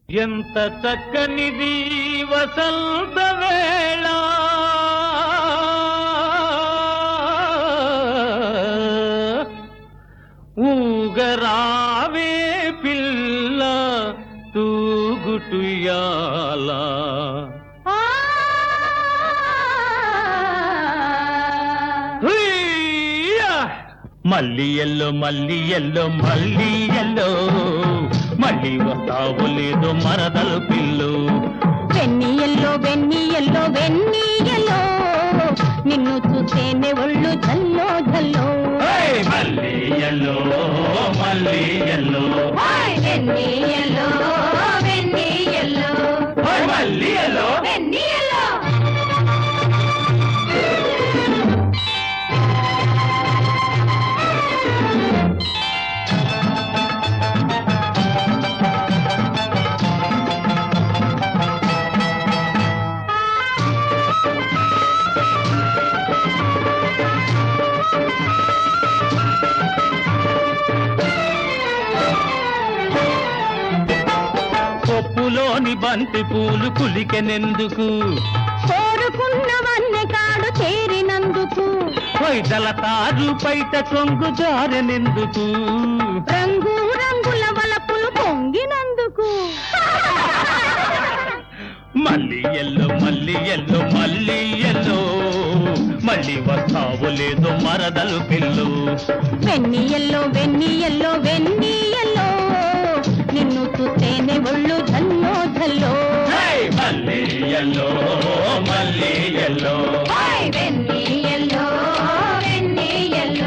ఎంత చక్కనిది వసంత వేళ ఊగరావే పిల్ల తూగుటుయాల మల్లి ఎల్లో మల్లి ఎల్లో మల్లి ఎల్లో మళ్ళీ వస్తావు లేదు మరదలు పిల్లు వెన్నీ ఎల్లో వెన్నీ ఎల్లో వెన్నీ ఎల్లో నిన్ను చూస్తేనే ఒళ్ళు జల్లో జల్లో మల్లి ఎల్లో మల్లి ఎల్లో వెన్నీ ఎల్లో వెన్నీ ఎల్లో మల్లి ఎల్లో వెన్నీ ఎల్లో పప్పులోని బంతి పూలు కులికెనెందుకు కోరుకున్నవన్నీ కాడు చేరినందుకు పైటల తారు పైట చొంగు జారెనెందుకు రంగు రంగుల వలపులు పొంగినందుకు మల్లి ఎల్లో మల్లి ఎల్లో మల్లి ఎల్లో మళ్ళీ వస్తావు లేదు మరదలు పిల్లు వెన్నీ ఎల్లో వెన్నీ ఎల్లో వెన్నీ ఎల్లో నిన్ను చూస్తేనే ఒళ్ళు జల్లో జల్లో మల్లి ఎల్లో మల్లి ఎల్లో వెన్నీ ఎల్లో వెన్నీ ఎల్లో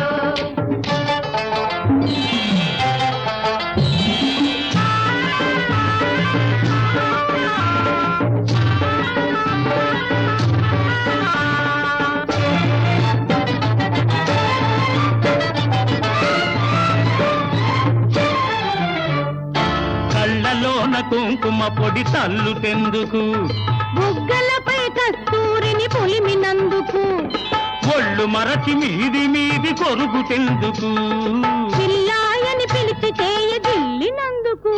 కళ్ళలోన కుంకుమ పొడి తల్లుటెందుకు బుగ్గలపై కస్తూరిని పొలిమినందుకు ఒళ్ళు మరచి మీది మీది కొరుగుటెందుకు పిల్లాయని పిలిచి చేయ జిల్లినందుకు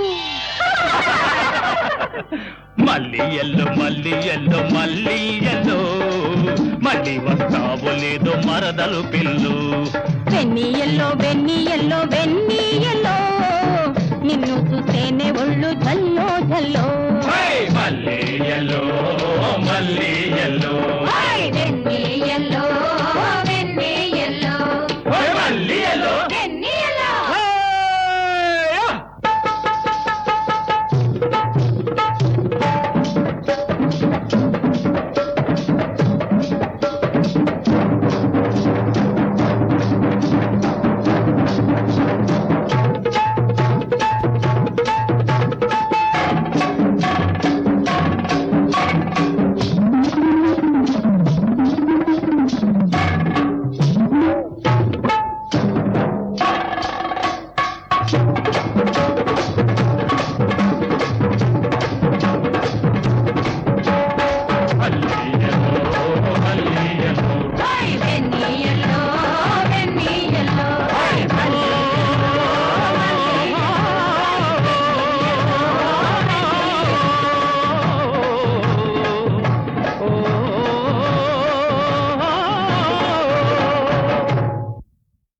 మల్లి ఎల్లో మల్లి ఎల్లో మల్లి ఎల్లో మళ్ళీ వస్తావు లేదు మరదలు పిల్లు వెన్నీ ఎల్లో వెన్నీ ఎల్లో వెన్నీ ఎల్లో నిన్ను చూస్తేనే ఒళ్ళు జల్లో